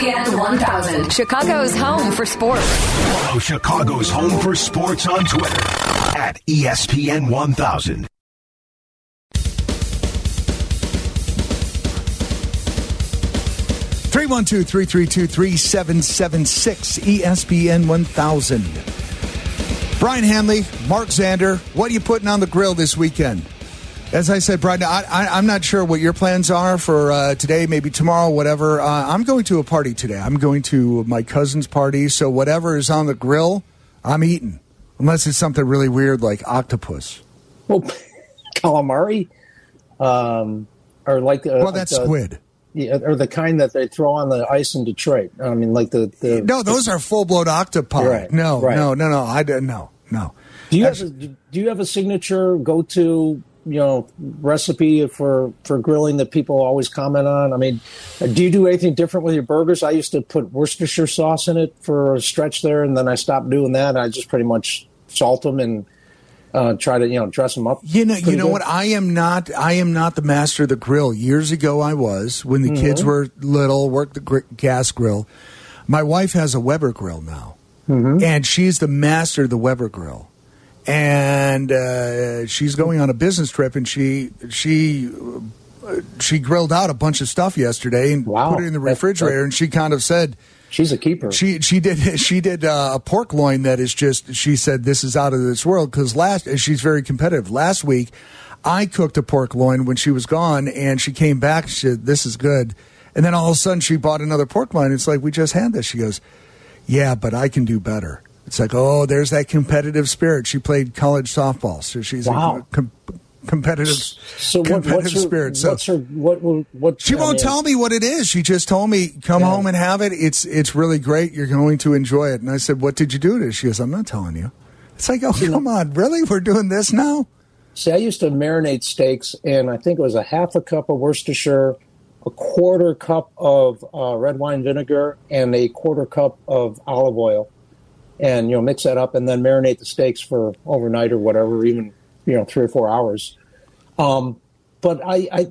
ESPN 1000, Chicago's home for sports. Follow Chicago's home for sports on Twitter at ESPN 1000. Three 332-332-3776, ESPN 1000. Brian Hanley, Mark Zander, what are you putting on the grill this weekend? As I said, Brian, I'm not sure what your plans are for today, maybe tomorrow, whatever. I'm going to a party today. I'm going to my cousin's party, so whatever is on the grill, I'm eating. Unless it's something really weird like octopus. Well, calamari? Or like... well, that's squid. Yeah, or the kind that they throw on the ice in Detroit. I mean, like the no, those are full-blown octopi. Right, no. Do you have a signature go-to recipe for grilling that people always comment on? I mean, do you do anything different with your burgers? I used to put Worcestershire sauce in it for a stretch there, and then I stopped doing that. I just pretty much salt them and try to dress them up. You know what? I am not the master of the grill. Years ago, I was when the kids were little. Worked the gas grill. My wife has a Weber grill now, and she's the master of the Weber grill. And she's going on a business trip, and she grilled out a bunch of stuff yesterday and put it in the refrigerator. And she kind of said, she's a keeper. She did a pork loin that is just, she said, this is out of this world, because she's very competitive. Last week, I cooked a pork loin when she was gone, and she came back. She said, this is good. And then all of a sudden, she bought another pork loin. It's like, we just had this. She goes, yeah, but I can do better. It's like, oh, there's that competitive spirit. She played college softball, so she's a competitive spirit. So she won't tell me what it is. She just told me, come home and have it. It's really great. You're going to enjoy it. And I said, what did you do to it? She goes, I'm not telling you. It's like, oh, come on, really? We're doing this now? See, I used to marinate steaks, and I think it was a half a cup of Worcestershire, a quarter cup of red wine vinegar, and a quarter cup of olive oil. And, mix that up and then marinate the steaks for overnight or whatever, even, 3 or 4 hours. But I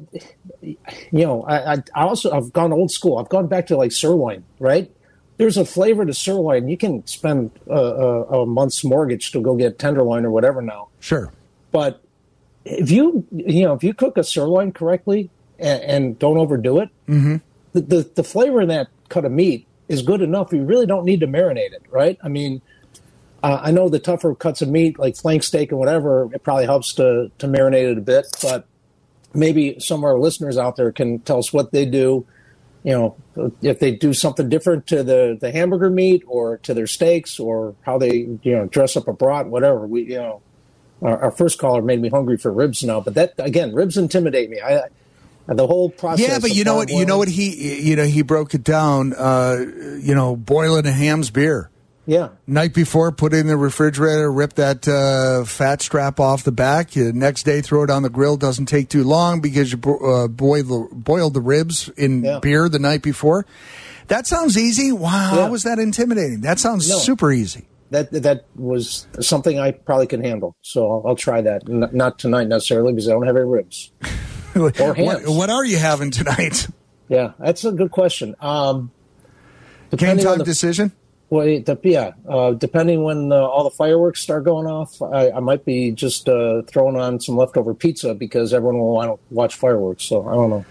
also, I've gone old school. I've gone back to like sirloin, right? There's a flavor to sirloin. You can spend a month's mortgage to go get tenderloin or whatever now. Sure. But if you cook a sirloin correctly and don't overdo it, the flavor in that cut of meat is good enough. You really don't need to marinate it, right? I mean, I know the tougher cuts of meat, like flank steak and whatever, it probably helps to marinate it a bit. But maybe some of our listeners out there can tell us what they do. If they do something different to the hamburger meat or to their steaks, or how they dress up a brat, whatever. Our first caller made me hungry for ribs now. But that, again, ribs intimidate me. The whole process. Yeah, but you know what he broke it down. Boiling a ham's beer. Yeah. Night before, put it in the refrigerator, rip that fat strap off the back. Next day, throw it on the grill. Doesn't take too long because you boiled the ribs in beer the night before. That sounds easy. Wow, how was that intimidating? That sounds super easy. That was something I probably can handle. So I'll try that. Not tonight necessarily because I don't have any ribs. Or hams. What are you having tonight? Yeah, that's a good question. Game time decision? Well, depending when all the fireworks start going off, I might be just throwing on some leftover pizza because everyone will want to watch fireworks. So I don't know.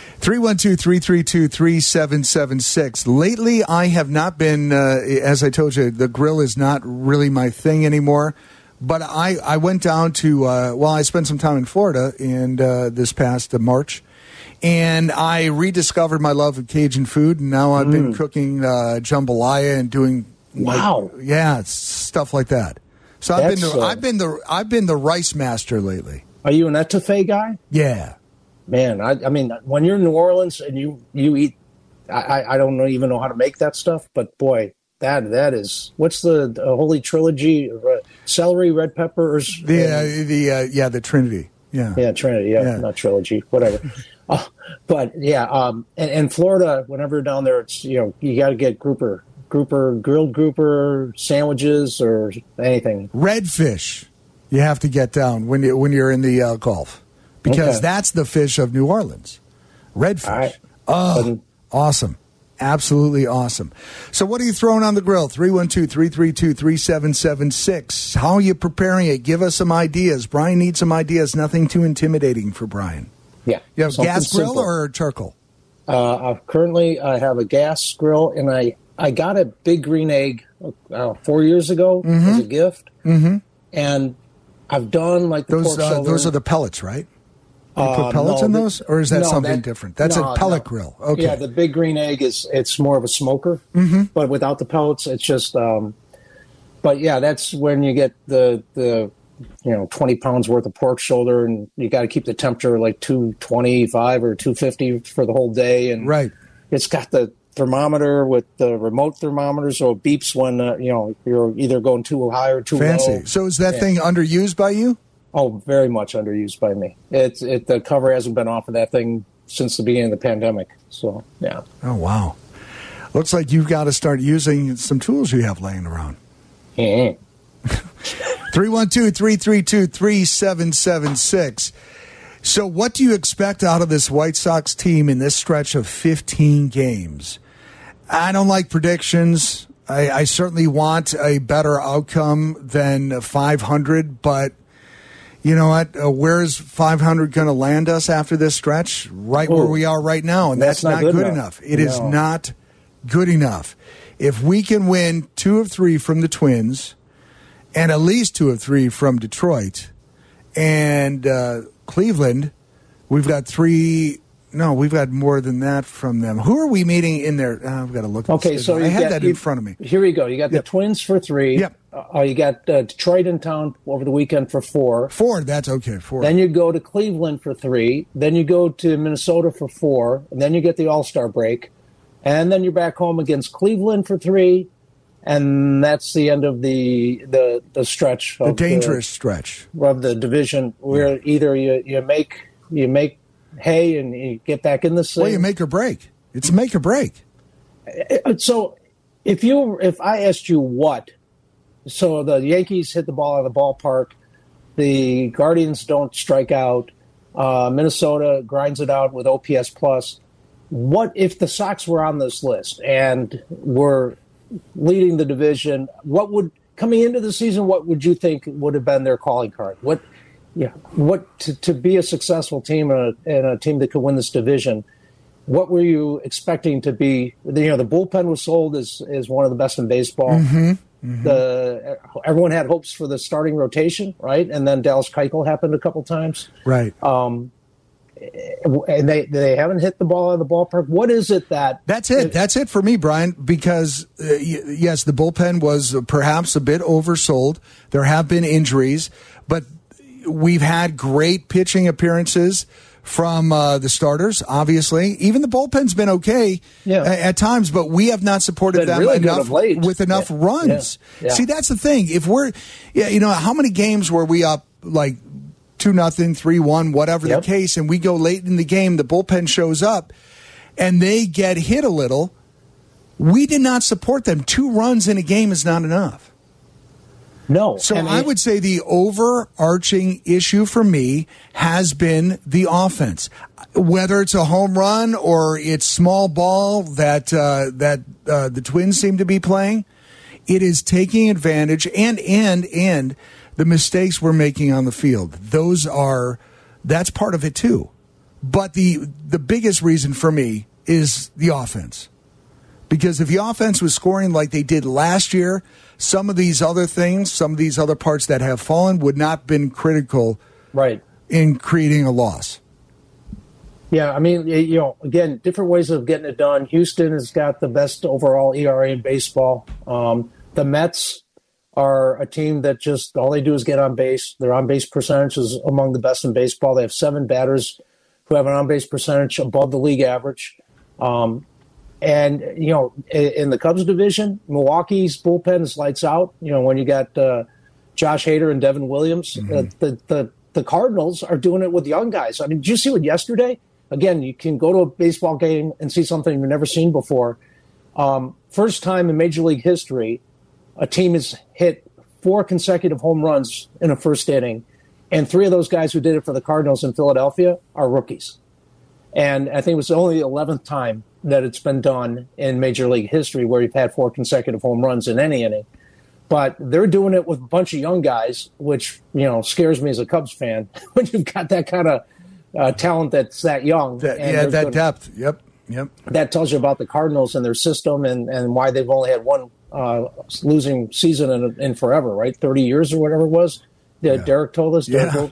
312-332-3776. Lately, I have not been, as I told you, the grill is not really my thing anymore. But I went down to, I spent some time in Florida this past March, and I rediscovered my love of Cajun food, and now I've been cooking jambalaya and doing stuff like that. So I've been the rice master lately. Are you an etouffee guy? Yeah. Man, I mean, when you're in New Orleans and you eat, I don't even know how to make that stuff, but boy. That is, what's the Holy Trilogy? Celery, red peppers? The Trinity. Yeah, Trinity. Yeah, not trilogy, whatever. But and Florida, whenever you're down there, it's you got to get grilled grouper sandwiches or anything. Redfish, you have to get down when you're in the Gulf, because that's the fish of New Orleans. Redfish. Right. Oh, awesome. Absolutely awesome. So what are you throwing on the grill? 312-332-3776. How are you preparing it? Give us some ideas. Brian needs some ideas. Nothing too intimidating for Brian. Yeah. You have gas grill simple. or charcoal? Currently, I have a gas grill, and I got a big green egg 4 years ago as a gift. Mm-hmm. And I've done like the pork shoulder. Those are the pellets, right? You put pellets in those, or is that something different? That's a pellet grill. Okay. Yeah, the big green egg it's more of a smoker, but without the pellets, it's just. But yeah, that's when you get the 20 pounds worth of pork shoulder, and you got to keep the temperature like 225 or 250 for the whole day, and right. It's got the thermometer with the remote thermometer, so it beeps when you're either going too high or too fancy. low. So is that thing underused by you? Oh, very much underused by me. The cover hasn't been off of that thing since the beginning of the pandemic. So, yeah. Oh, wow. Looks like you've got to start using some tools you have laying around. 312-332-3776. So what do you expect out of this White Sox team in this stretch of 15 games? I don't like predictions. I certainly want a better outcome than 500, but you know what? Where's 500 going to land us after this stretch? Right where we are right now, and that's not good enough. It is not good enough. If we can win 2 of 3 from the Twins and at least 2 of 3 from Detroit and Cleveland, we've got 3. No, we've got more than that from them. Who are we meeting in there? I've got to look at the schedule. I had that in front of me. Here we go. You got the Twins for 3. Yep. You got Detroit in town over the weekend for 4. 4, that's okay. 4. Then you go to Cleveland for 3. Then you go to Minnesota for 4. And then you get the All-Star break. And then you're back home against Cleveland for 3. And that's the end of the stretch. The dangerous stretch. Of the division where either you make hay and you get back in the thing. Well, you make or break. It's make or break. So if I asked you what, so the Yankees hit the ball out of the ballpark, the Guardians don't strike out, Minnesota grinds it out with OPS plus. What if the Sox were on this list and were leading the division? What would, coming into the season, what would you think would have been their calling card? To be a successful team and a team that could win this division, what were you expecting to be? The bullpen was sold as one of the best in baseball. Everyone had hopes for the starting rotation, right? And then Dallas Keuchel happened a couple times, right? And they haven't hit the ball out of the ballpark. What is it that? That's it. That's it for me, Brian. Because yes, the bullpen was perhaps a bit oversold. There have been injuries, but we've had great pitching appearances from the starters, obviously. Even the bullpen's been okay at times, but we have not supported them really enough with enough runs. Yeah. See, that's the thing. If we're, how many games were we up like 2-0, 3-1, whatever the case, and we go late in the game, the bullpen shows up, and they get hit a little. We did not support them. 2 runs in a game is not enough. No. So I would say the overarching issue for me has been the offense. Whether it's a home run or it's small ball that the Twins seem to be playing, it is taking advantage and the mistakes we're making on the field. That's part of it too. But the biggest reason for me is the offense. Because if the offense was scoring like they did last year, some of these other things, some of these other parts that have fallen would not have been critical in creating a loss. Yeah, I mean, again, different ways of getting it done. Houston has got the best overall ERA in baseball. The Mets are a team that just all they do is get on base. Their on-base percentage is among the best in baseball. They have 7 batters who have an on-base percentage above the league average. And, in the Cubs division, Milwaukee's bullpen is lights out. When you got Josh Hader and Devin Williams, the Cardinals are doing it with young guys. I mean, did you see what yesterday? Again, you can go to a baseball game and see something you've never seen before. First time in Major League history, a team has hit 4 consecutive home runs in a first inning, and 3 of those guys who did it for the Cardinals in Philadelphia are rookies. And I think it was only the 11th time that it's been done in Major League history where you've had 4 consecutive home runs in any inning. But they're doing it with a bunch of young guys, which, scares me as a Cubs fan when you've got that kind of talent that's that young. That depth. Yep. That tells you about the Cardinals and their system and why they've only had one losing season in forever, right? 30 years or whatever it was. Derek told us.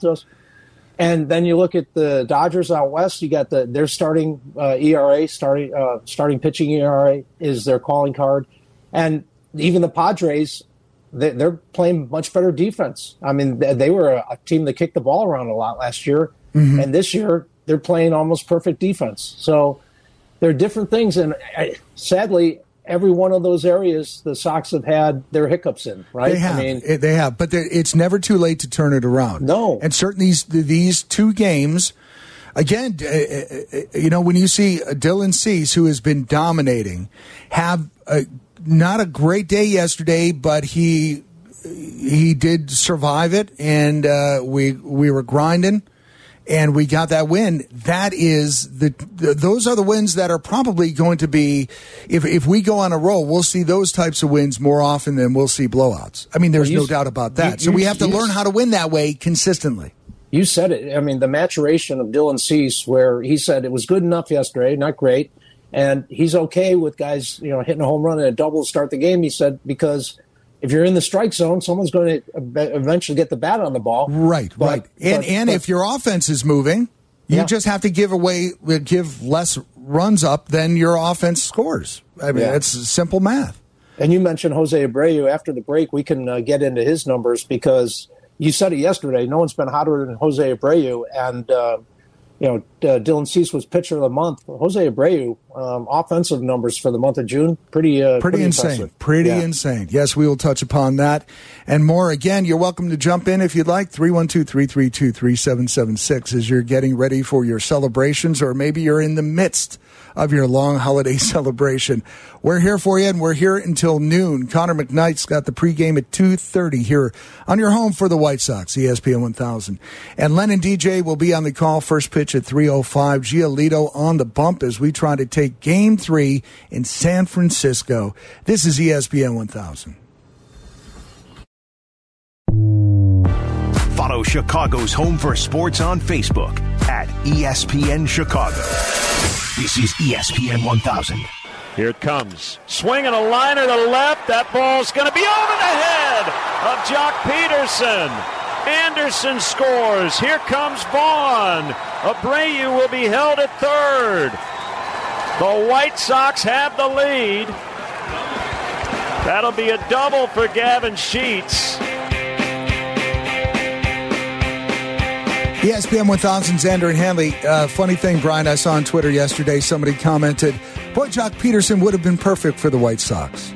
And then you look at the Dodgers out west. You got their starting ERA, starting pitching ERA is their calling card, and even the Padres, they're playing much better defense. I mean, they were a team that kicked the ball around a lot last year, and this year they're playing almost perfect defense. So there are different things, and sadly, every one of those areas the Sox have had their hiccups in, right? They have, but it's never too late to turn it around. No. And certainly these 2 games, again, when you see Dylan Cease, who has been dominating, have not a great day yesterday, but he did survive it, and we were grinding. And we got that win. That is those are the wins that are probably going to be, if we go on a roll, we'll see those types of wins more often than we'll see blowouts. I mean, there's no doubt about that. So we have to learn how to win that way consistently. You said it. I mean, the maturation of Dylan Cease, where he said it was good enough yesterday, not great, and he's okay with guys, hitting a home run and a double to start the game. He said because if you're in the strike zone, someone's going to eventually get the bat on the ball. Right. And if your offense is moving, you just have to give less runs up than your offense scores. I mean, it's simple math. And you mentioned Jose Abreu. After the break, we can get into his numbers because you said it yesterday. No one's been hotter than Jose Abreu. And, Dylan Cease was pitcher of the month. Jose Abreu, offensive numbers for the month of June, pretty insane. Impressive. Pretty insane. Yes, we will touch upon that and more. Again, you're welcome to jump in if you'd like. 312-332-3776 as you're getting ready for your celebrations, or maybe you're in the midst of your long holiday celebration. We're here for you, and we're here until noon. Connor McKnight's got the pregame at 2:30 here on your home for the White Sox, ESPN 1000. And Len and DJ will be on the call. First pitch at 3:05. Giolito on the bump as we try to take Game 3 in San Francisco. This is ESPN 1000. Follow Chicago's Home for Sports on Facebook at ESPN Chicago. This is ESPN 1000. Here it comes. Swing and a liner to left. That ball's going to be over the head of Jock Peterson. Anderson scores. Here comes Vaughn. Abreu will be held at third. The White Sox have the lead. That'll be a double for Gavin Sheets. ESPN 1000's Xander and Hanley. Funny thing, Brian, I saw on Twitter yesterday, somebody commented, boy, Jock Peterson would have been perfect for the White Sox.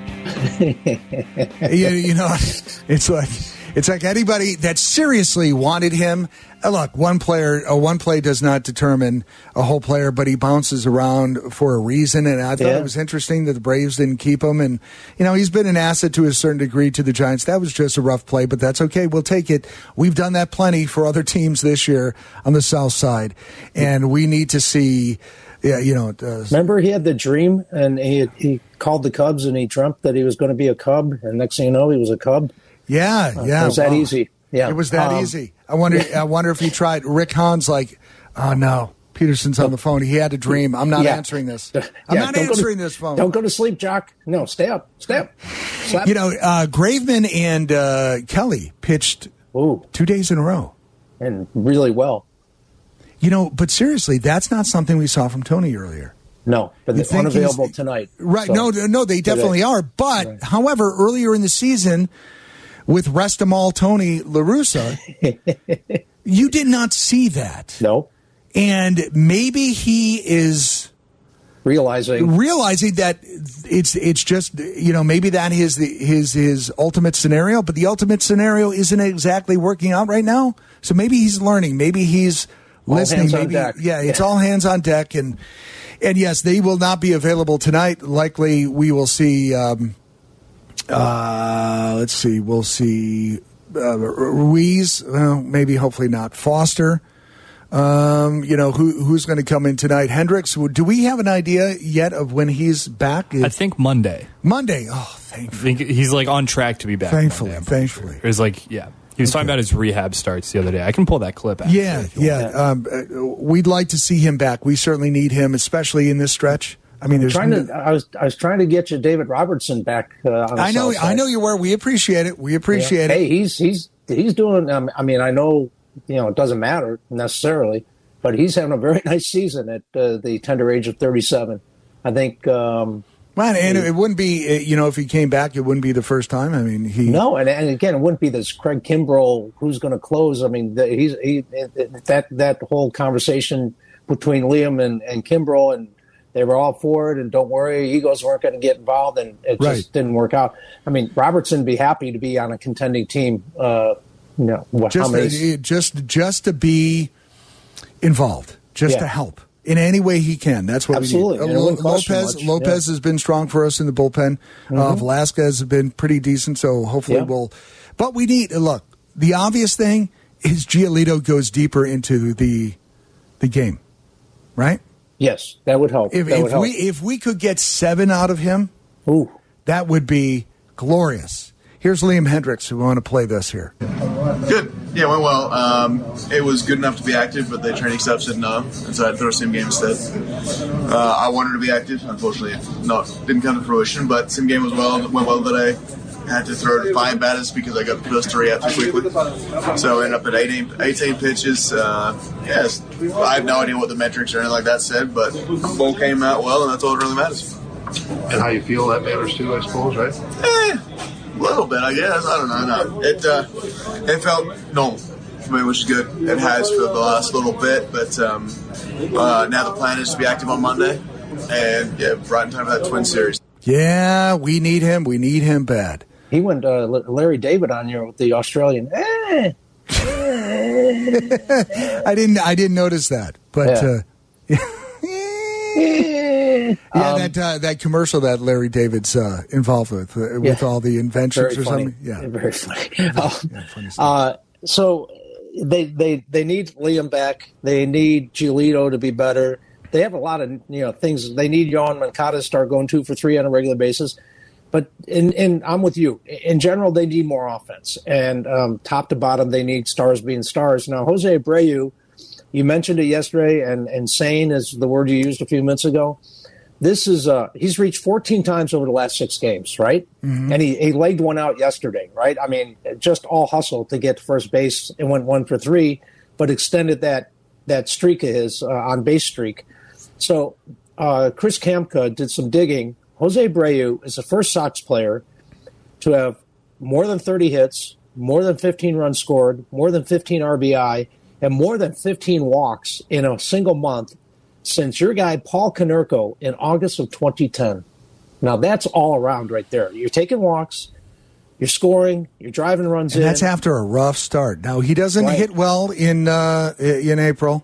It's like anybody that seriously wanted him. Look, one play does not determine a whole player, but he bounces around for a reason. And I thought it was interesting that the Braves didn't keep him. And, he's been an asset to a certain degree to the Giants. That was just a rough play, but that's okay. We'll take it. We've done that plenty for other teams this year on the South Side. And we need to see, remember he had the dream and he called the Cubs and he dreamt that he was going to be a Cub. And next thing you know, he was a Cub. Yeah. It was that easy. Yeah. It was that easy. I wonder if he tried. Rick Hahn's like, oh no, Peterson's on the phone. He had a dream. I'm not answering this. I'm not answering this phone. Don't go to sleep, Jock. No, stay up. Slap. Graveman and Kelly pitched 2 days in a row. And really well. But seriously, that's not something we saw from Tony earlier. No, but they're unavailable tonight. Right. So, no, they definitely are. But, however, earlier in the season, with Restamal, Tony, La Russa, you did not see that. No. And maybe he is realizing that it's just, maybe that is his ultimate scenario, but the ultimate scenario isn't exactly working out right now. So maybe he's learning. Maybe he's listening. Maybe, it's all hands on deck. And yes, they will not be available tonight. Likely we will see, let's see, we'll see Ruiz, maybe hopefully not, Foster, Who's going to come in tonight? Hendricks. Do we have an idea yet of when he's back? I think Monday. Monday. Oh, thankfully. I think he's like on track to be back. Thankfully. It was like, yeah. He was talking about his rehab starts the other day. I can pull that clip out. Yeah. We'd like to see him back. We certainly need him, especially in this stretch. I mean, I was trying to get you David Robertson back. On the I know you were. We appreciate it. Hey, he's doing. I mean, I know it doesn't matter necessarily, but he's having a very nice season at the tender age of 37. I think. And it wouldn't be, if he came back, it wouldn't be the first time. I mean, No, and again, it wouldn't be this Craig Kimbrell who's going to close. I mean, that whole conversation between Liam and Kimbrell, and they were all for it, and don't worry, egos weren't going to get involved, and it just didn't work out. I mean, Robertson would be happy to be on a contending team. Just to be involved, to help. In any way he can. That's what Absolutely. we need. Lopez has been strong for us in the bullpen. Velasquez has been pretty decent, so hopefully we'll... But we need... Look, the obvious thing is Giolito goes deeper into the game, right? Yes, that would help. If we could get 7 out of him, that would be glorious. Here's Liam Hendricks, who want to play this here. Good. Yeah, it went well. It was good enough to be active, but the training staff said no, and so I had to throw a sim game instead. I wanted to be active. Unfortunately, didn't come to fruition, but sim game went well today. I had to throw 5 batters because I got the first 3 out too quickly. So I ended up at 18 pitches. Yes, I have no idea what the metrics or anything like that said, but the ball came out well, and that's all that really matters. And how you feel, that matters too, I suppose, right? A little bit, I guess. I don't know. No. It felt normal for me, which is good. It has for the last little bit, but now the plan is to be active on Monday, and right in time for that Twin Series. Yeah, we need him. We need him bad. He went Larry David on you with the Australian. I didn't notice that, but. That commercial that Larry David's involved with all the inventions or something. Yeah, very funny. So they need Liam back. They need Giolito to be better. They have a lot of things. They need Yohan Moncada to start going 2 for 3 on a regular basis. But I'm with you. In general, they need more offense, and top to bottom, they need stars being stars. Now, Jose Abreu, you mentioned it yesterday, and insane is the word you used a few minutes ago. This is he's reached 14 times over the last 6 games, right? Mm-hmm. And he legged one out yesterday, right? I mean, just all hustle to get to first base and went 1 for 3, but extended that streak of his on base streak. So Chris Kamka did some digging. Jose Abreu is the first Sox player to have more than 30 hits, more than 15 runs scored, more than 15 RBI, and more than 15 walks in a single month since your guy Paul Konerko in August of 2010. Now, that's all around right there. You're taking walks, you're scoring, you're driving runs in. That's after a rough start. Now, he doesn't hit well in April.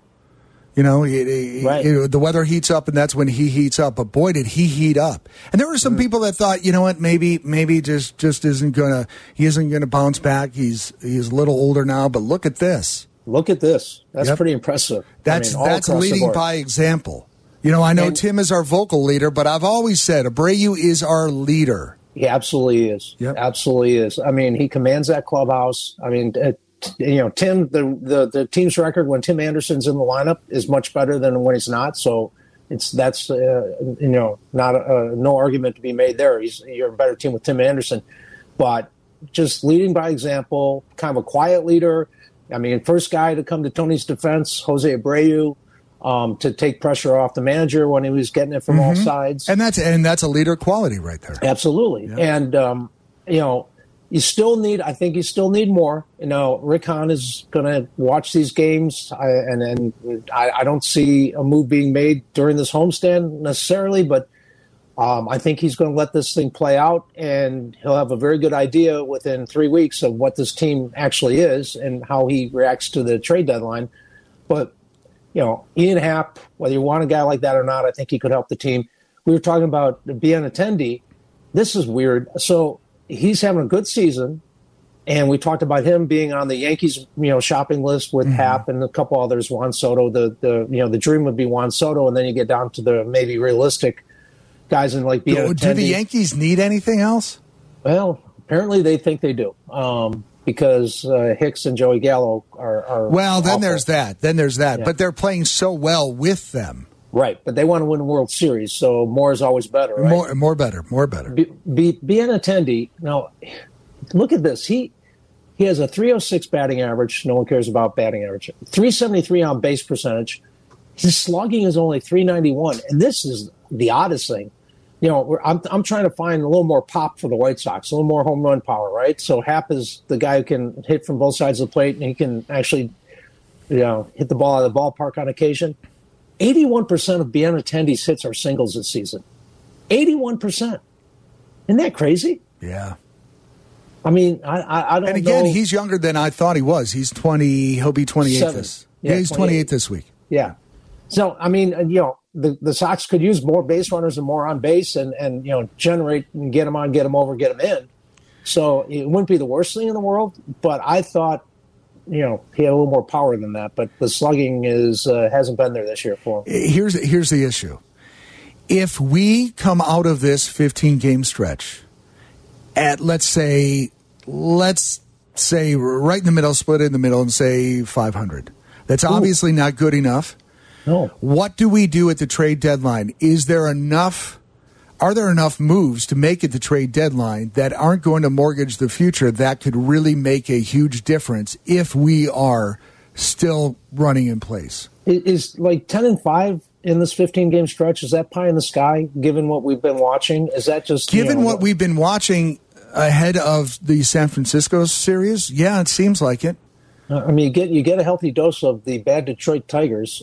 The weather heats up, and that's when he heats up. But boy, did he heat up! And there were some people that thought, you know what, maybe just isn't gonna bounce back. He's a little older now, but look at this. Look at this. That's pretty impressive. That's leading by example. I know Tim is our vocal leader, but I've always said Abreu is our leader. He absolutely is. Yep. Absolutely is. I mean, he commands that clubhouse. I mean, Tim, the team's record when Tim Anderson's in the lineup is much better than when he's not. So that's no argument to be made there. You're a better team with Tim Anderson, but just leading by example, kind of a quiet leader. I mean, first guy to come to Tony's defense, Jose Abreu, to take pressure off the manager when he was getting it from all sides, and that's a leader quality right there. Absolutely, yeah. And you still need. I think you still need more. Rick Hahn is going to watch these games, and I don't see a move being made during this homestand necessarily, but I think he's going to let this thing play out, and he'll have a very good idea within 3 weeks of what this team actually is and how he reacts to the trade deadline. But, Ian Happ, whether you want a guy like that or not, I think he could help the team. We were talking about Benintendi. This is weird. So he's having a good season. And we talked about him being on the Yankees, shopping list with Happ and a couple others. Juan Soto. The dream would be Juan Soto, and then you get down to the maybe realistic guys in like Benintendi. Do the Yankees need anything else? Well, apparently they think they do, because Hicks and Joey Gallo are. Well, then awful. there's that. Yeah. But they're playing so well with them. Right, but they want to win a World Series, so more is always better. Right? More better. Benintendi. Now, look at this. He has a 306 batting average. No one cares about batting average. 373 on base percentage. His slugging is only 391, and this is the oddest thing. I'm trying to find a little more pop for the White Sox, a little more home run power, right? So Happ is the guy who can hit from both sides of the plate, and he can actually, hit the ball out of the ballpark on occasion. 81% of Benintendi's hits are singles this season. 81%. Isn't that crazy? Yeah. I mean, I don't know. And again, he's younger than I thought he was. He's 20. He'll be 28 this. Yeah, he's 28 this week. Yeah. So, I mean, the Sox could use more base runners and more on base and generate and get them on, get them over, get them in. So it wouldn't be the worst thing in the world, but I thought, he had a little more power than that. But the slugging hasn't been there this year for him. Here's the issue. If we come out of this 15-game stretch at, let's say right in the middle, split in the middle, and say 500, that's obviously not good enough. No. What do we do at the trade deadline? Are there enough moves to make it the trade deadline that aren't going to mortgage the future that could really make a huge difference if we are still running in place? Is like 10-5 in this 15-game stretch, is that pie in the sky, given what we've been watching? Is that just... Given what we've been watching ahead of the San Francisco series, yeah, it seems like it. I mean, you get a healthy dose of the bad Detroit Tigers,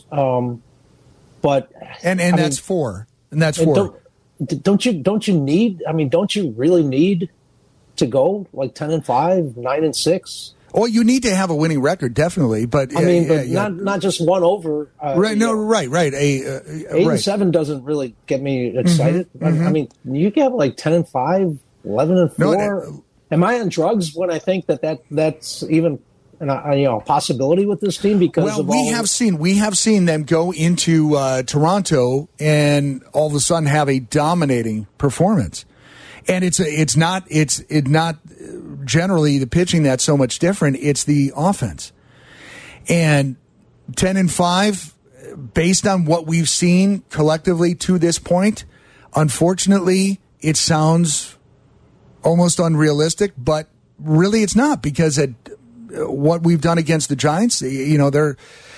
but that's four. And that's four. Don't you need? I mean, don't you really need to go like 10-5, 9-6? Oh, you need to have a winning record, definitely. But not just one over. Right? No, right. 8-7 doesn't really get me excited. I mean, you can have like 10-5, 11-4. No, am I on drugs when I think that's even a possibility with this team? Because we have seen them go into Toronto and all of a sudden have a dominating performance, and it's not generally the pitching that's so much different. It's the offense, and 10-5 based on what we've seen collectively to this point. Unfortunately, it sounds almost unrealistic, but really it's not, because what we've done against the Giants, they're...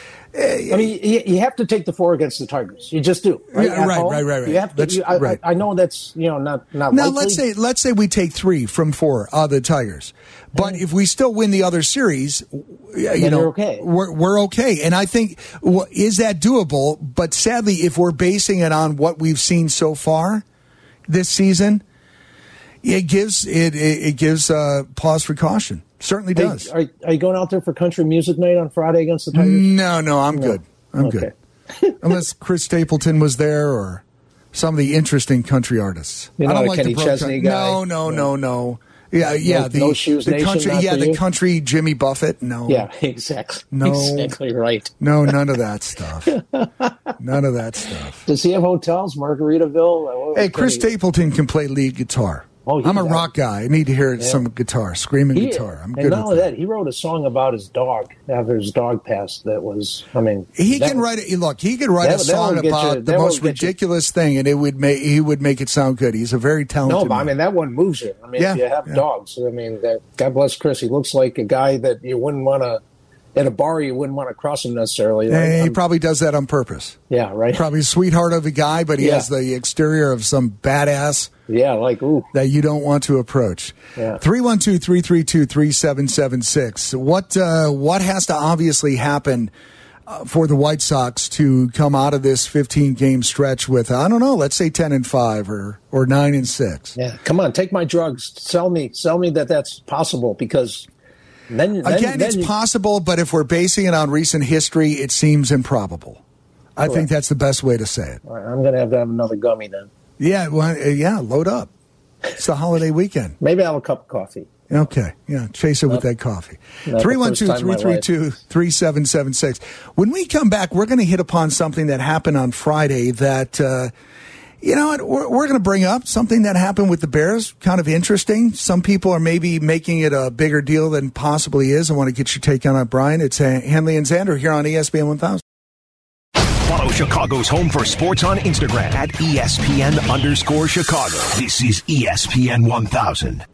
I mean, you have to take the 4 against the Tigers. You just do. Right. You have to. Right. I know that's not. Now likely. let's say we take 3 from 4 of the Tigers, but if we still win the other series, you're okay. We're okay. And I think is that doable? But sadly, if we're basing it on what we've seen so far this season, it gives pause for caution. Certainly does. Are you going out there for country music night on Friday against the Tigers? No, I'm good. I'm good. Unless Chris Stapleton was there or some of the interesting country artists. I don't like Kenny Chesney guy. No. Yeah. No Shoes the Nation, country. Yeah, the country Jimmy Buffett. No. Yeah, exactly. No, exactly right. No, none of that stuff. None of that stuff. Does he have hotels? Margaritaville? Hey, Chris Stapleton can play lead guitar. Oh, I'm a rock guy. I need to hear some guitar, screaming guitar. I'm good. And not only that, he wrote a song about his dog after his dog passed. That was, he can write it. Look, he could write a song about the most ridiculous thing, and he would make it sound good. He's a very talented. No, but man. that one moves you. I mean, if you have dogs, God bless Chris. He looks like a guy that you wouldn't want to. At a bar, you wouldn't want to cross him necessarily. He probably does that on purpose. Yeah, right. Probably a sweetheart of a guy, but he has the exterior of some badass. Yeah, ooh. That you don't want to approach. Yeah. 312-332-3776. What has to obviously happen for the White Sox to come out of this 15-game stretch with, I don't know, let's say 10-5 or 9-6? Yeah, come on, take my drugs. Sell me that's possible, because... Then it's possible, but if we're basing it on recent history, it seems improbable. I think that's the best way to say it. All right, I'm going to have another gummy then. Yeah, load up. It's the holiday weekend. Maybe I'll have a cup of coffee. Okay, yeah, chase it with that coffee. 312-332-3776. When we come back, we're going to hit upon something that happened on Friday that, you know what, we're going to bring up something that happened with the Bears, kind of interesting. Some people are maybe making it a bigger deal than possibly is. I want to get your take on it, Brian. It's Hanley and Xander here on ESPN 1000. Follow Chicago's Home for Sports on Instagram at ESPN_Chicago. This is ESPN 1000.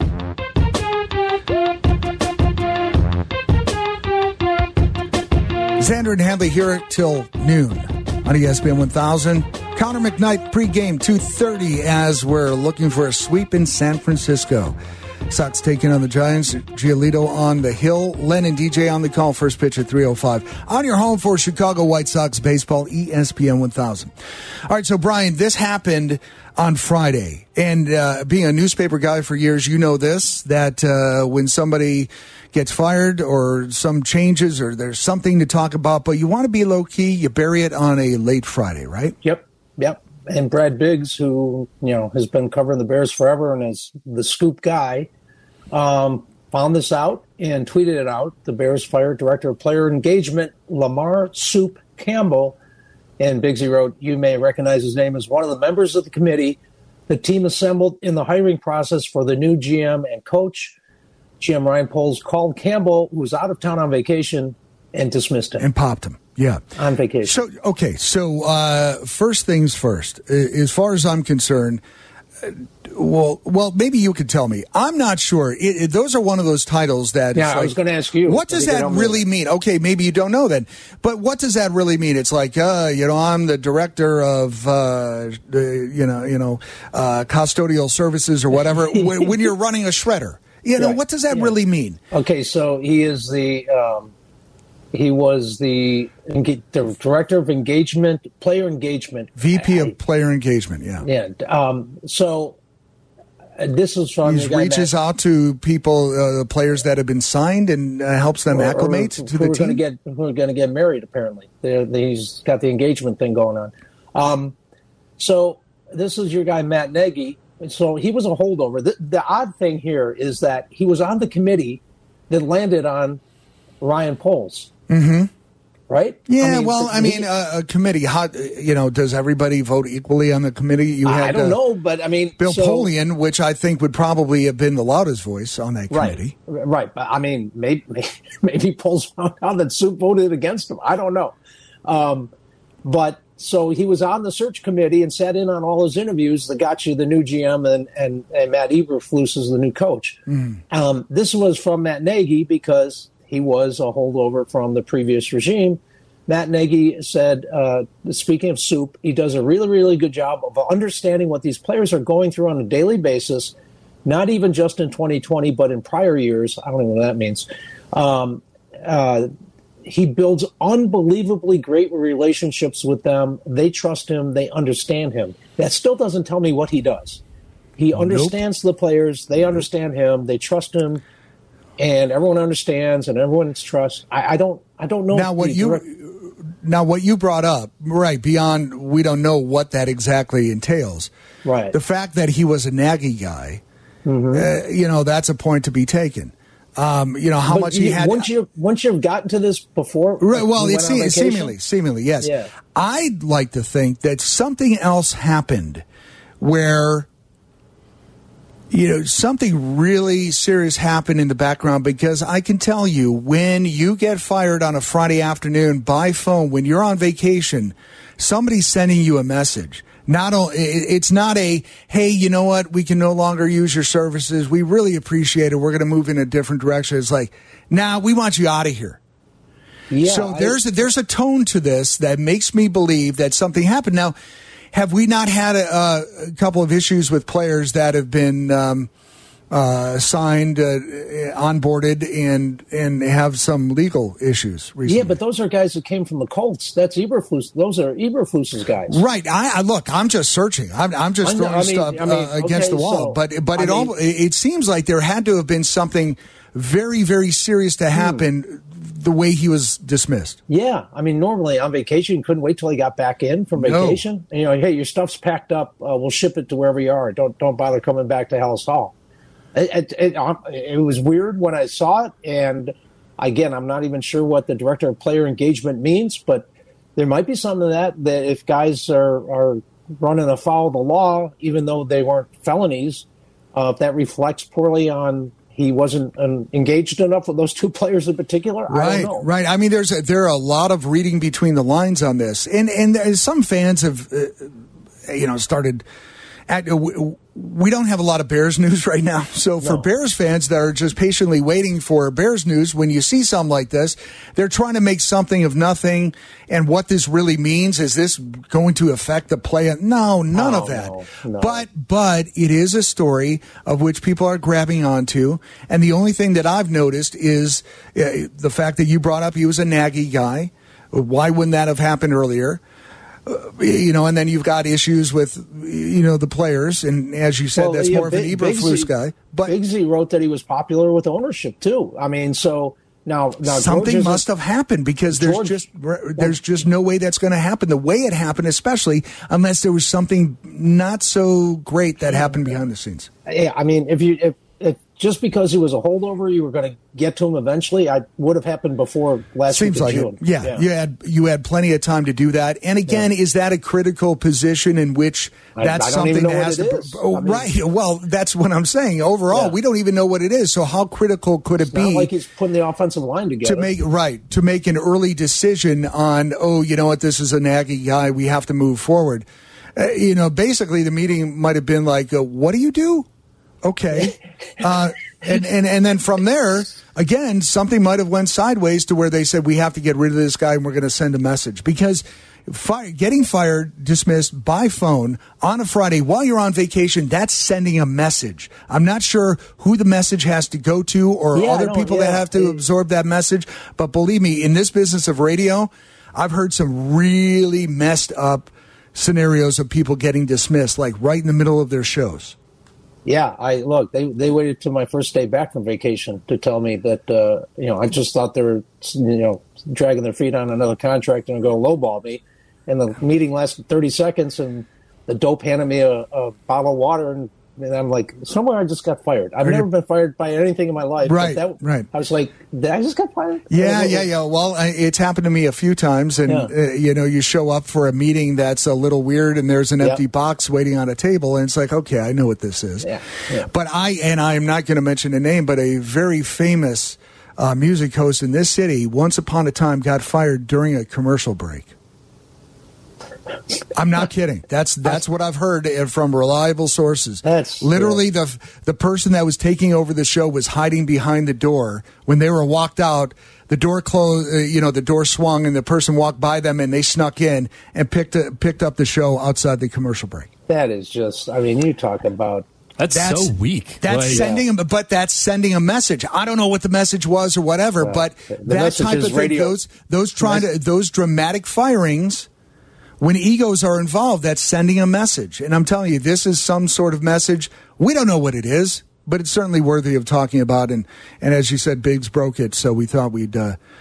Xander and Hadley here till noon on ESPN 1000. Connor McKnight pregame 2:30 as we're looking for a sweep in San Francisco. Sox taking on the Giants. Giolito on the hill. Len and DJ on the call. First pitch at 3:05. On your home for Chicago White Sox baseball, ESPN 1000. All right, so Brian, this happened on Friday. And being a newspaper guy for years, you know this, that when somebody gets fired or some changes or there's something to talk about, but you want to be low-key, you bury it on a late Friday, right? Yep. And Brad Biggs, who, has been covering the Bears forever and is the scoop guy, found this out and tweeted it out. The Bears fired Director of Player Engagement, Lamar Soup Campbell. And Biggsy wrote, "You may recognize his name as one of the members of the committee the team assembled in the hiring process for the new GM and coach. GM Ryan Poles called Campbell, who was out of town on vacation, and dismissed him." And popped him. Yeah. On vacation. So first things first. As far as I'm concerned, well, maybe you could tell me. I'm not sure. Those are one of those titles that... Yeah, I was going to ask you. What does that really mean? Okay, maybe you don't know then. But what does that really mean? It's like, I'm the director of, custodial services or whatever when you're running a shredder. Right. What does that really mean? Okay, so he is he was the director of engagement, player engagement. VP of player engagement, yeah. Yeah. So this is from... He reaches out to people, players that have been signed and helps them acclimate to the team. Who are going to get married, apparently. He's got the engagement thing going on. So this is your guy, Matt Nagy. So he was a holdover. The odd thing here is that he was on the committee that landed on Ryan Poles. Mm-hmm. Right? Yeah, a committee. How, does everybody vote equally on the committee? I don't know, but Bill Polian, which I think would probably have been the loudest voice on that committee. Right. But maybe Poles found out that Soup voted against him. I don't know. But so he was on the search committee and sat in on all his interviews that got you the new GM and Matt Eberflus is the new coach. Mm. This was from Matt Nagy because he was a holdover from the previous regime. Matt Nagy said, speaking of Soup, he does a really, really good job of understanding what these players are going through on a daily basis, not even just in 2020, but in prior years. I don't even know what that means. He builds unbelievably great relationships with them. They trust him. They understand him. That still doesn't tell me what he does. He understands the players. They understand him. They trust him. And everyone understands, and everyone's trust. I don't know. Now, what you brought up, right? Beyond, we don't know what that exactly entails. Right. The fact that he was a Nagy guy, that's a point to be taken. How much he had. Once you've gotten to this before, right? Well, it's seemingly, yes. Yeah. I'd like to think that something else happened, where something really serious happened in the background, because I can tell you, when you get fired on a Friday afternoon by phone, when you're on vacation, somebody's sending you a message. It's not a, hey, you know what, we can no longer use your services. We really appreciate it. We're going to move in a different direction. It's like, nah, we want you out of here. Yeah, so there's a tone to this that makes me believe that something happened. Now, have we not had a couple of issues with players that have been signed, onboarded, and have some legal issues recently? Yeah, but those are guys that came from the Colts. That's Eberflus. Those are Eberflus's guys. Right. I'm just searching. I'm just throwing stuff against the wall. So, it seems like there had to have been something very, very serious to happen. The way he was dismissed. Yeah. Normally on vacation, you couldn't wait till he got back in from vacation. No. And, hey, your stuff's packed up. We'll ship it to wherever you are. Don't bother coming back to Hallis Hall. It was weird when I saw it, and again, I'm not even sure what the director of player engagement means, but there might be some of that if guys are running afoul of the law, even though they weren't felonies, if that reflects poorly on he wasn't engaged enough with those two players in particular. I don't know. Right. I mean, there are a lot of reading between the lines on this, and some fans have, started. We don't have a lot of Bears news right now. So for Bears fans that are just patiently waiting for Bears news, when you see something like this, they're trying to make something of nothing. And what this really means, is this going to affect the play? No, none of that. No. But it is a story of which people are grabbing onto. And the only thing that I've noticed is the fact that you brought up he was a Nagy guy. Why wouldn't that have happened earlier? And then you've got issues with, the players. And as you said, that's more of an Eberflus guy. But Bigsy wrote that he was popular with ownership, too. I mean, so now something must have happened, because there's just no way that's going to happen the way it happened, especially unless there was something not so great that happened behind the scenes. Yeah, I mean, if just because he was a holdover, you were going to get to him eventually, I would have happened before last week of June. Yeah, you had plenty of time to do that. And again, is that a critical position in which that's something that has to? Right. Well, that's what I'm saying. Overall, we don't even know what it is. So how critical could it be? Not like he's putting the offensive line together to make an early decision on. Oh, you know what? This is a Nagy guy. We have to move forward. Basically, the meeting might have been like, "What do you do?" Okay. And then from there, again, something might have went sideways to where they said, we have to get rid of this guy and we're going to send a message. Because getting fired, dismissed by phone on a Friday while you're on vacation, that's sending a message. I'm not sure who the message has to go to or other people that have to absorb that message. But believe me, in this business of radio, I've heard some really messed up scenarios of people getting dismissed, like right in the middle of their shows. Yeah, they waited till my first day back from vacation to tell me that, I just thought they were, dragging their feet on another contract and going to lowball me. And the meeting lasted 30 seconds, and the dope handed me a bottle of water, and I'm like, somewhere I just got fired. I've never been fired by anything in my life. Right. I was like, did I just get fired? Yeah. Well, it's happened to me a few times, and you show up for a meeting that's a little weird, and there's an empty box waiting on a table, and it's like, okay, I know what this is. Yeah. But I'm not going to mention a name, but a very famous music host in this city, once upon a time, got fired during a commercial break. I'm not kidding. That's what I've heard from reliable sources. That's literally the person that was taking over the show was hiding behind the door. When they were walked out, the door closed. The door swung, and the person walked by them, and they snuck in and picked up the show outside the commercial break. That is just. I mean, you talk about. That's so weak. That's sending a message. I don't know what the message was or whatever, but that type of thing. Those dramatic firings. When egos are involved, that's sending a message. And I'm telling you, this is some sort of message. We don't know what it is, but it's certainly worthy of talking about. And as you said, Biggs broke it, so we thought we'd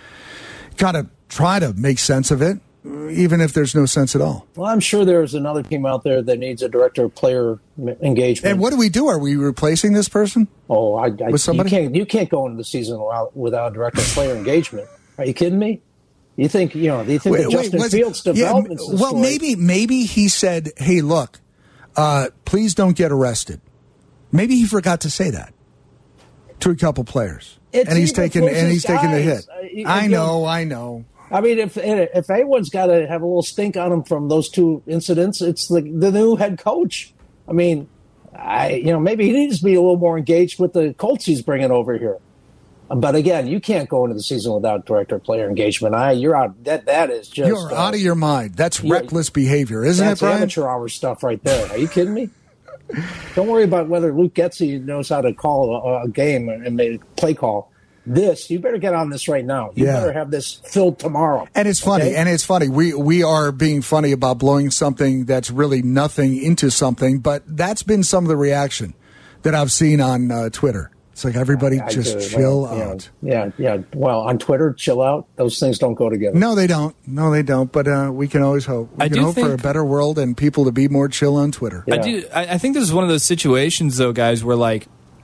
kind of try to make sense of it, even if there's no sense at all. Well, I'm sure there's another team out there that needs a director of player engagement. And what do we do? Are we replacing this person? Oh, with somebody? You can't go into the season without a director of player engagement. Are you kidding me? You think Justin Fields' development? Well, maybe he said, "Hey, look, please don't get arrested." Maybe he forgot to say that to a couple players, and he's taking the hit. I know. I mean, if anyone's got to have a little stink on him from those two incidents, it's the new head coach. I mean, maybe he needs to be a little more engaged with the Colts he's bringing over here. But again, you can't go into the season without director of player engagement. You're out. That is just you're out of your mind. That's reckless behavior, isn't it, Brian? That's amateur hour stuff right there. Are you kidding me? Don't worry about whether Luke Getsy knows how to call a game and play call. You better get on this right now. You better have this filled tomorrow. And it's funny. We are being funny about blowing something that's really nothing into something, but that's been some of the reaction that I've seen on Twitter. It's like everybody chill out. Yeah. Well, on Twitter, chill out. Those things don't go together. No, they don't. But we can always hope. We can hope for a better world and people to be more chill on Twitter. Yeah. I think this is one of those situations, though, guys, where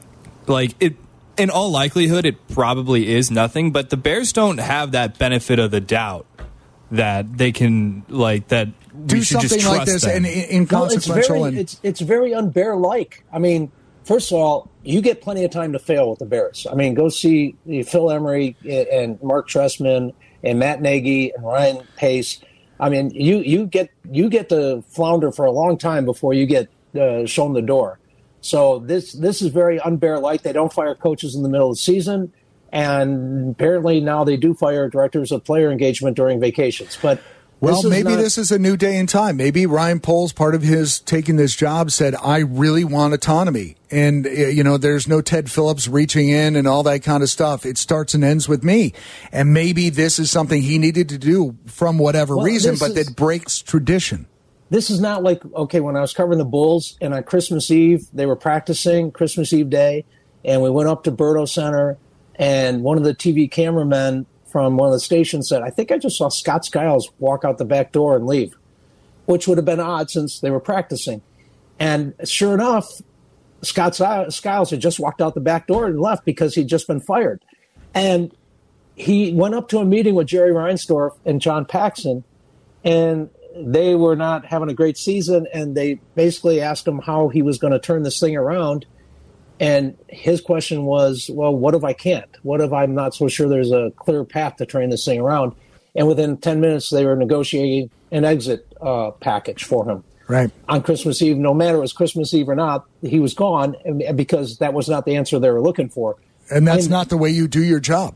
Like, in all likelihood, it probably is nothing, but the Bears don't have that benefit of the doubt that they can, like, that do we should something just trust like this them. and inconsequential. It's very unbear-like. I mean, first of all, you get plenty of time to fail with the Bears. I mean, go see Phil Emery and Mark Trestman and Matt Nagy and Ryan Pace. I mean, you get to flounder for a long time before you get shown the door. So this is very unbear-like. They don't fire coaches in the middle of the season, and apparently now they do fire directors of player engagement during vacations. But this is a new day and time. Maybe Ryan Poles, part of his taking this job, said, I really want autonomy. And, there's no Ted Phillips reaching in and all that kind of stuff. It starts and ends with me. And maybe this is something he needed to do from whatever reason, but that breaks tradition. This is not like, okay, when I was covering the Bulls and on Christmas Eve, they were practicing Christmas Eve day, and we went up to Berto Center, and one of the TV cameramen from one of the stations said, I think I just saw Scott Skiles walk out the back door and leave, which would have been odd since they were practicing. And sure enough, Scott Skiles had just walked out the back door and left because he'd just been fired. And he went up to a meeting with Jerry Reinsdorf and John Paxson, and they were not having a great season, and they basically asked him how he was going to turn this thing around. And his question was, well, what if I can't? What if I'm not so sure there's a clear path to turn this thing around? And within 10 minutes, they were negotiating an exit package for him. Right. On Christmas Eve, no matter it was Christmas Eve or not, he was gone because that was not the answer they were looking for. And that's not the way you do your job.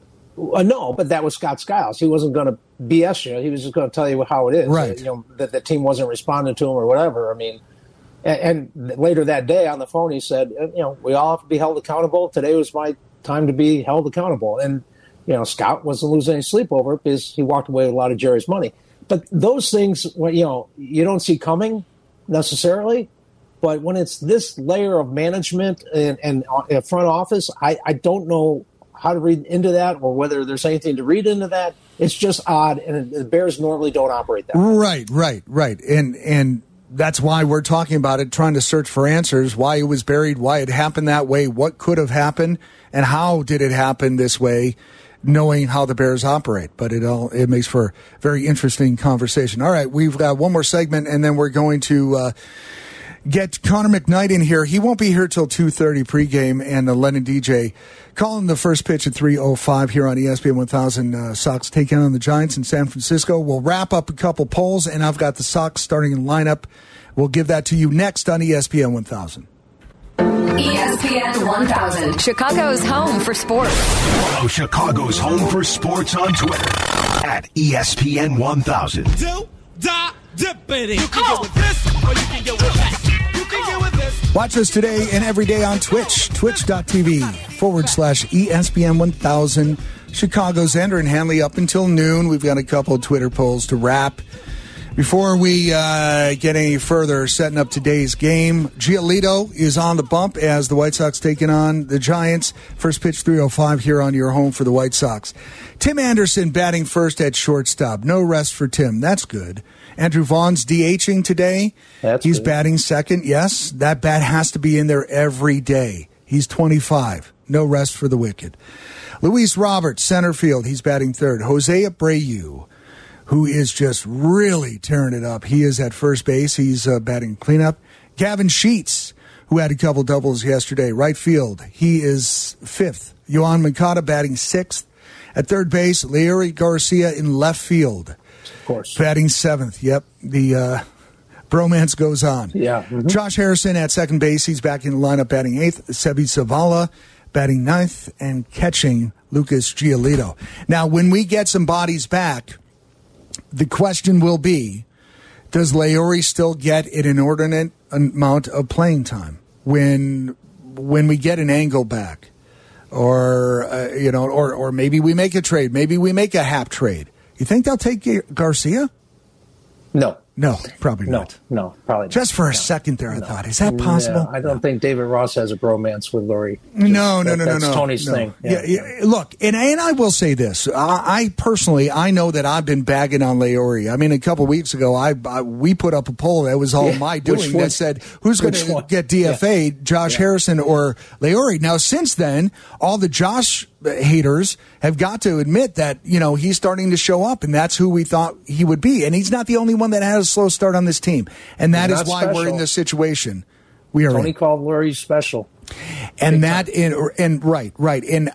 No, but that was Scott Skiles. He wasn't going to BS you. He was just going to tell you how it is. Right. That the team wasn't responding to him or whatever. I mean, and later that day on the phone, he said, we all have to be held accountable. Today was my time to be held accountable. And, Scott wasn't losing any sleep over it because he walked away with a lot of Jerry's money. But those things, you don't see coming necessarily. But when it's this layer of management and front office, I don't know how to read into that or whether there's anything to read into that. It's just odd, and the Bears normally don't operate that way. Right. And that's why we're talking about it, trying to search for answers, why it was buried, why it happened that way, what could have happened, and how did it happen this way, knowing how the Bears operate. But it makes for a very interesting conversation. All right, we've got one more segment, and then we're going to get Connor McKnight in here. He won't be here till 2:30 pregame, and the Lennon DJ calling the first pitch at 3:05 here on ESPN 1000. Sox taking on the Giants in San Francisco. We'll wrap up a couple polls, and I've got the Sox starting in lineup. We'll give that to you next on ESPN 1000. ESPN 1000, Chicago's home for sports. Follow Chicago's home for sports on Twitter at ESPN 1000. Do, da, dippity. You can get with this, or you can get with that. You can get with this. Watch us today and every day on Twitch, twitch.tv/ESPN 1000. Chicago's Ender and Hanley up until noon. We've got a couple of Twitter polls to wrap. Before we get any further, setting up today's game, Giolito is on the bump as the White Sox taking on the Giants. First pitch 3:05 here on your home for the White Sox. Tim Anderson batting first at shortstop. No rest for Tim. That's good. Andrew Vaughn's DHing today. He's good. Batting second. Yes, that bat has to be in there every day. He's 25. No rest for the wicked. Luis Roberts, center field. He's batting third. Jose Abreu, who is just really tearing it up. He is at first base. He's batting cleanup. Gavin Sheets, who had a couple doubles yesterday, right field. He is fifth. Yohan Moncada batting sixth. At third base, Leury Garcia in left field. Of course. Batting seventh. Yep. The bromance goes on. Yeah. Mm-hmm. Josh Harrison at second base. He's back in the lineup batting eighth. Sebi Zavala batting ninth and catching Lucas Giolito. Now, when we get some bodies back, the question will be, does Leury still get an inordinate amount of playing time when we get an angle back? Or, or maybe we make a trade. Maybe we make a Hap trade. You think they'll take Garcia? No. No, probably not. No, probably not. Just for a second there, I thought, is that possible? I don't think David Ross has a bromance with Lori. No. That's Tony's thing. Yeah. Look, and I will say this. I personally, I know that I've been bagging on Lauri. I mean, a couple weeks ago, we put up a poll that was all my doing that said, who's going to get DFA'd, Josh Harrison or Lauri? Now, since then, all the Josh haters have got to admit that, he's starting to show up, and that's who we thought he would be. And he's not the only one that had a slow start on this team. And that is why we're in this situation we are Tony called Lauri special. And right. And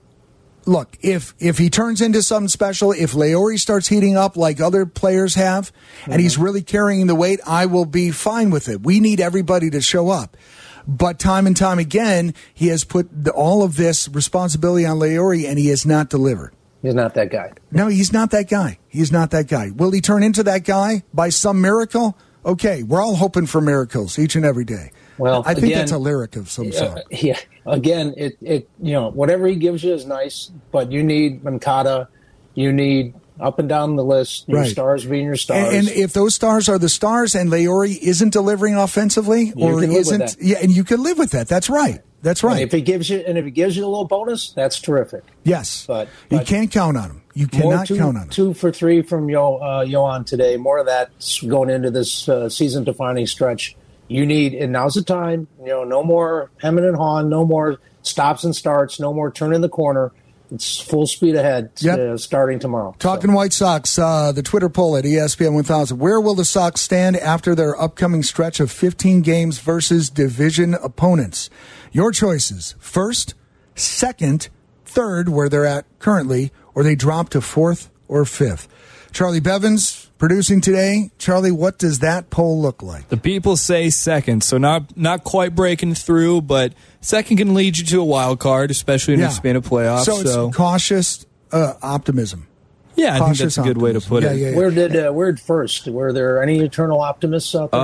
look, if he turns into something special, if Lauri starts heating up like other players have, and he's really carrying the weight, I will be fine with it. We need everybody to show up. But time and time again, he has put all of this responsibility on Lauri, and he has not delivered. He's not that guy. No, he's not that guy. He's not that guy. Will he turn into that guy by some miracle? Okay, we're all hoping for miracles each and every day. Well, I think that's a lyric of some sort. Yeah. Again, it whatever he gives you is nice, but you need Mancada, you need up and down the list, your stars being your stars. And if those stars are the stars and Lauri isn't delivering offensively or isn't, and you can live with that. That's right. That's right. And if he gives you a little bonus, that's terrific. Yes. But you can't count on him. You cannot count on him. 2 for 3 from Yohan today. More of that going into this season defining stretch. You need, and now's the time, no more hemming and hawing, no more stops and starts, no more turning the corner. It's full speed ahead starting tomorrow. Talking White Sox, the Twitter poll at ESPN 1000. Where will the Sox stand after their upcoming stretch of 15 games versus division opponents? Your choices: first, second, third, where they're at currently, or they drop to fourth or fifth. Charlie Bevins producing today. Charlie, what does that poll look like? The people say second, so not quite breaking through, but second can lead you to a wild card, especially in the span of playoffs. So it's cautious optimism. Yeah, I think that's a good way to put it. Yeah. Where'd first? Were there any eternal optimists out there?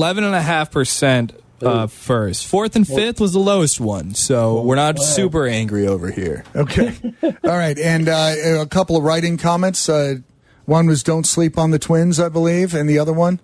11.5% first. Fourth and fifth was the lowest one, so we're not super angry over here. Okay. All right, and a couple of writing comments. One was "Don't sleep on the Twins," I believe, and the other one?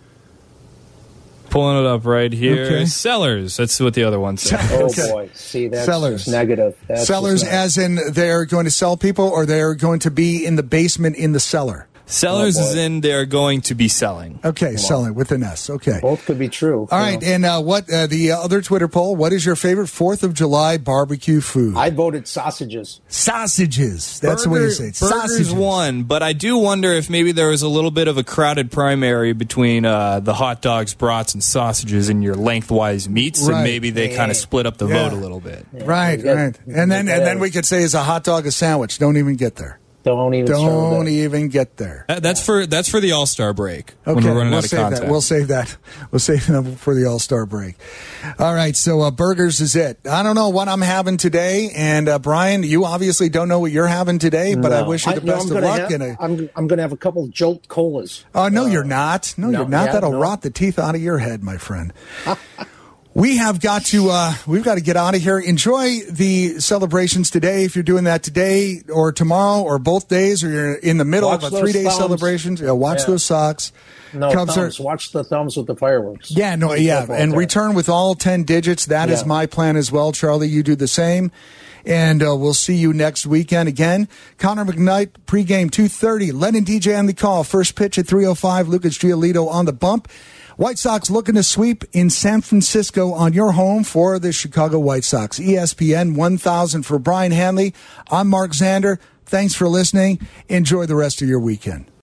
Pulling it up right here. Okay. Sellers. That's what the other one said. Oh, boy. See, that's Sellers. Negative. Sellers as in they're going to sell people, or they're going to be in the basement in the cellar? Sellers is in they're going to be selling. Okay, selling with an S. Okay. Both could be true. All right, and what the other Twitter poll, what is your favorite 4th of July barbecue food? I voted sausages. Sausages. That's the way you say it. Sausages won, but I do wonder if maybe there was a little bit of a crowded primary between the hot dogs, brats, and sausages in your lengthwise meats, and maybe they kind of split up the vote a little bit. Yeah. Right. And then we could say, is a hot dog a sandwich? Don't even get there. Don't even get there. That's for the All-Star break. Okay, when we're running out of content. We'll save that. We'll save that for the All-Star break. All right, so burgers is it. I don't know what I'm having today, and Brian, you obviously don't know what you're having today, but I wish you the best of luck. I'm going to have a couple Jolt Colas. Oh, no, you're not. No, you're not. That'll rot the teeth out of your head, my friend. We have got to we've got to get out of here. Enjoy the celebrations today if you're doing that today or tomorrow or both days, or you're in the middle of a 3-day celebration. Watch those Sox. No, thumbs. Watch the thumbs with the fireworks. And return with all 10 digits. That is my plan as well. Charlie, you do the same. And we'll see you next weekend again. Connor McKnight, pregame 2:30. Lennon DJ on the call. First pitch at 3:05. Lucas Giolito on the bump. White Sox looking to sweep in San Francisco on your home for the Chicago White Sox. ESPN 1000 for Brian Hanley. I'm Mark Zander. Thanks for listening. Enjoy the rest of your weekend.